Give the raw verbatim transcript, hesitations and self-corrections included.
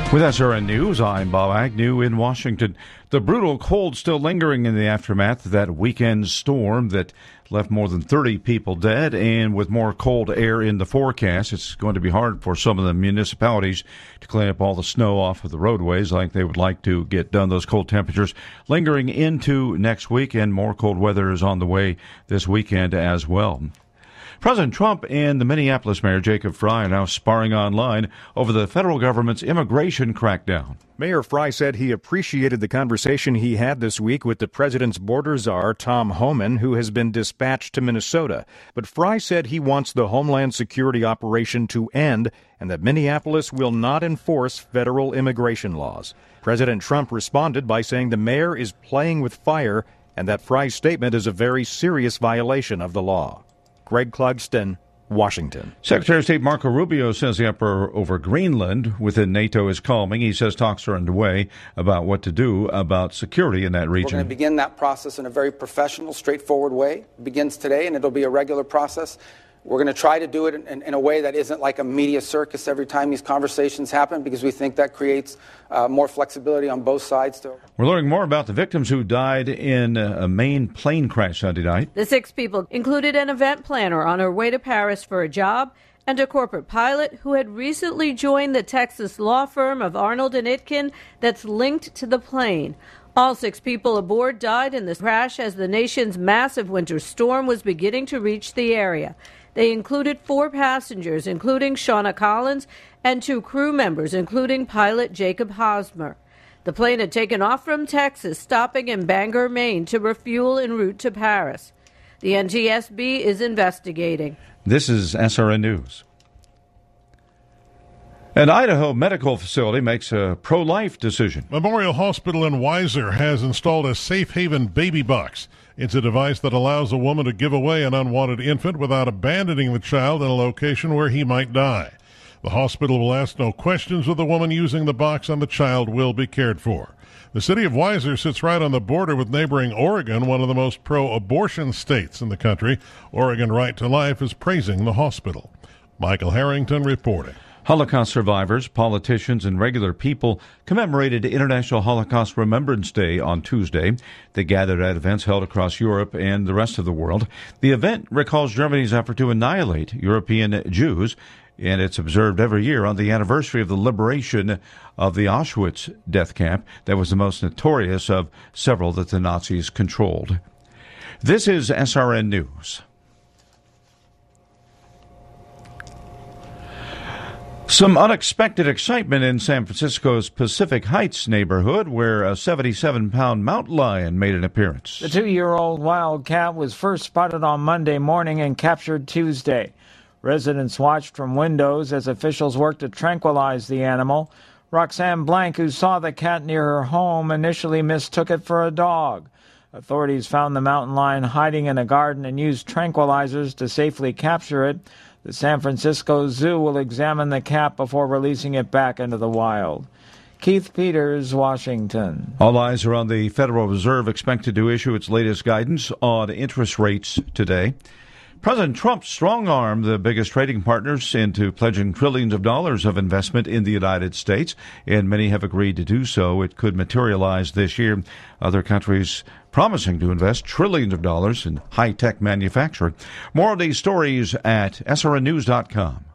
With S R N News, I'm Bob Agnew in Washington. The brutal cold still lingering in the aftermath of that weekend storm that left more than thirty people dead, and with more cold air in the forecast, it's going to be hard for some of the municipalities to clean up all the snow off of the roadways like they would like to get done. Those cold temperatures lingering into next week, and more cold weather is on the way this weekend as well. President Trump and the Minneapolis Mayor Jacob Frey are now sparring online over the federal government's immigration crackdown. Mayor Frey said he appreciated the conversation he had this week with the president's border czar, Tom Homan, who has been dispatched to Minnesota. But Frey said he wants the Homeland Security operation to end and that Minneapolis will not enforce federal immigration laws. President Trump responded by saying the mayor is playing with fire and that Frey's statement is a very serious violation of the law. Greg Clugston, Washington. Secretary of State Marco Rubio says the uproar over Greenland within NATO is calming. He says talks are underway about what to do about security in that region. We're going to begin that process in a very professional, straightforward way. It begins today, and it'll be a regular process. We're going to try to do it in, in a way that isn't like a media circus every time these conversations happen, because we think that creates uh, more flexibility on both sides. To... We're learning more about the victims who died in a Maine plane crash Sunday night. The six people included an event planner on her way to Paris for a job and a corporate pilot who had recently joined the Texas law firm of Arnold and Itkin that's linked to the plane. All six people aboard died in the crash as the nation's massive winter storm was beginning to reach the area. They included four passengers, including Shauna Collins, and two crew members, including pilot Jacob Hosmer. The plane had taken off from Texas, stopping in Bangor, Maine, to refuel en route to Paris. The N T S B is investigating. This is S R N News. An Idaho medical facility makes a pro-life decision. Memorial Hospital in Weiser has installed a Safe Haven baby box. It's a device that allows a woman to give away an unwanted infant without abandoning the child in a location where he might die. The hospital will ask no questions with the woman using the box, and the child will be cared for. The city of Weiser sits right on the border with neighboring Oregon, one of the most pro-abortion states in the country. Oregon Right to Life is praising the hospital. Michael Harrington reporting. Holocaust survivors, politicians, and regular people commemorated International Holocaust Remembrance Day on Tuesday. They gathered at events held across Europe and the rest of the world. The event recalls Germany's effort to annihilate European Jews, and it's observed every year on the anniversary of the liberation of the Auschwitz death camp that was the most notorious of several that the Nazis controlled. This is S R N News. Some unexpected excitement in San Francisco's Pacific Heights neighborhood, where a seventy-seven pound mountain lion made an appearance. The two-year-old wildcat was first spotted on Monday morning and captured Tuesday. Residents watched from windows as officials worked to tranquilize the animal. Roxanne Blank, who saw the cat near her home, initially mistook it for a dog. Authorities found the mountain lion hiding in a garden and used tranquilizers to safely capture it. The San Francisco Zoo will examine the cat before releasing it back into the wild. Keith Peters, Washington. All eyes are on the Federal Reserve, expected to issue its latest guidance on interest rates today. President Trump strong-armed the biggest trading partners into pledging trillions of dollars of investment in the United States, and many have agreed to do so. It could materialize this year. Other countries promising to invest trillions of dollars in high-tech manufacturing. More of these stories at S R N news dot com.